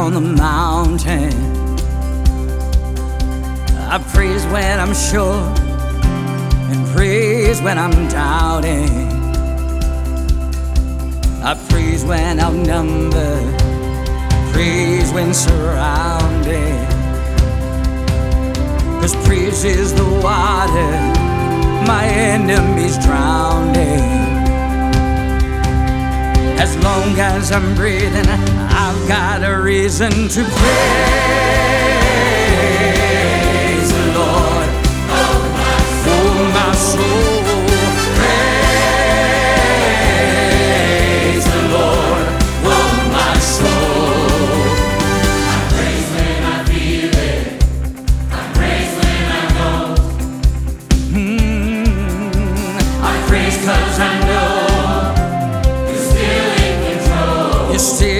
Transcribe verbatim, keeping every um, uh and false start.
on the mountain. I praise when I'm sure and praise when I'm doubting. I praise when outnumbered, praise when surrounded. 'Cause praise is the water my enemies drowning. As long as I'm breathing, I've got a reason to praise the Lord. Oh, my soul, oh, my soul. Praise the Lord, oh, my soul. I praise when I feel it. I praise when I know. Mm, I praise 'cause I know You're still in control. you're still